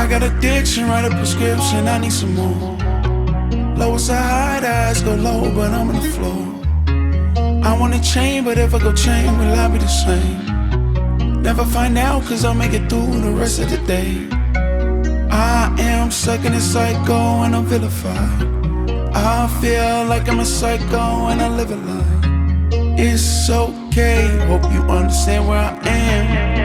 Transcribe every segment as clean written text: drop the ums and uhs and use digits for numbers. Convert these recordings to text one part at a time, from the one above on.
got addiction, write a prescription, I need some more. Low as a high, the eyes go low, but I'm on the floor. I wanna change, but if I go change, will I be the same? Never find out, cause I'll make it through the rest of the day. I am stuck in a cycle and I'm vilified. I feel like I'm a psycho and I live a lie. It's okay, hope you understand where I am.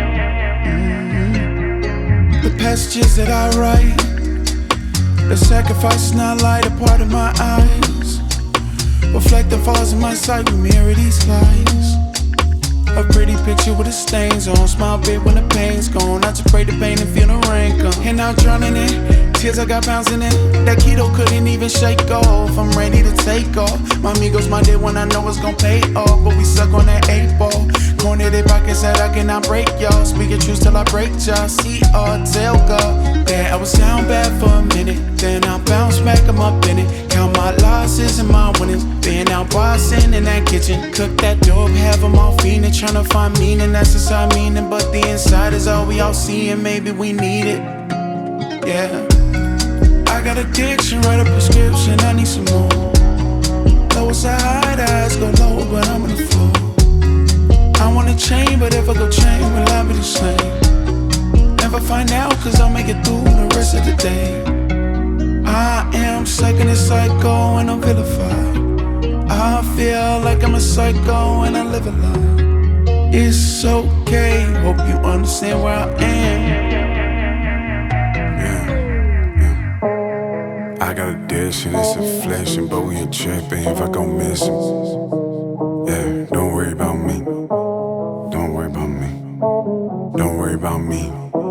The passages that I write, the sacrifice not light, a part of my eyes. Reflect the flaws in my sight, we mirror these lies. A pretty picture with the stains on. Smile big when the pain's gone. I just pray the pain and feel the rain come. And now drowning in tears, I got pounds in it. That keto couldn't even shake off. I'm ready to take off. My amigos my day when I know it's gon' pay off. But we suck on that 8-ball. Corner their pockets that I cannot break, y'all. Speaking truth till I break y'all. C.R. tell God that I was down bad for a minute. Then I bounce back, I'm up in it. Count my losses and my winnings. Been out bossing in that kitchen. Cook that dope, have them all feeding. Tryna find meaning, that's just our meaning. But the inside is all we all see, and maybe we need it. Yeah. I got addiction, write a prescription, I need some more. Low as a high, the eyes go low, but I'm on the floor. I wanna change, but if I go change, will I be the same? Never find out, cause I'll make it through the rest of the day. I am stuck in a cycle and I'm vilified. I feel like I'm a psycho and I live a lie. It's okay, hope you understand where I am. I got addiction, it's inflation, but we ain't tripping if I go missing. Yeah, don't worry about me. Don't worry about me. Don't worry about me.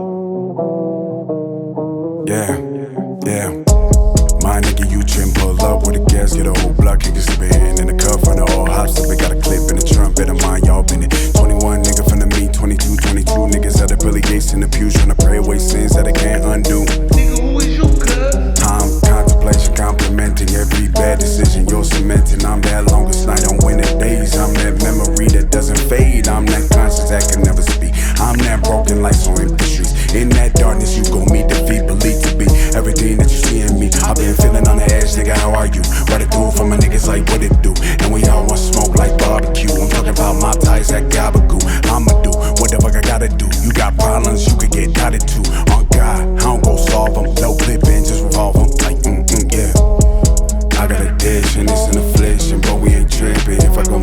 Yeah, yeah. My nigga, you trim, pull up with a gas, get a whole block, kick a spin in the cup from the old hops. We got a clip in the trunk, better mind y'all been it. 21 nigga from the me, 22 niggas at the Billy Gates in the pews, tryna pray away sins that I can't undo. Nigga, who is you, cuz? Time, contemplation, complimenting every bad decision you're cementing. I'm that longest night on winter days. I'm that memory that doesn't fade. I'm that conscience that can never speak. I'm that broken lights on empty streets. In that darkness, you gon' meet defeat. Believe to be everything that you see in me. I've been feeling on the edge, nigga. How are you? Right it through from my niggas like what it do. And we all want smoke like barbecue. I'm talking about my ties that gabagoo. I'ma do what the fuck I gotta do. You got problems, you could get dotted too. On God, I don't go solve them. No clipping, just revolve them. Like, yeah. I got addiction, it's an affliction, but we ain't tripping if I go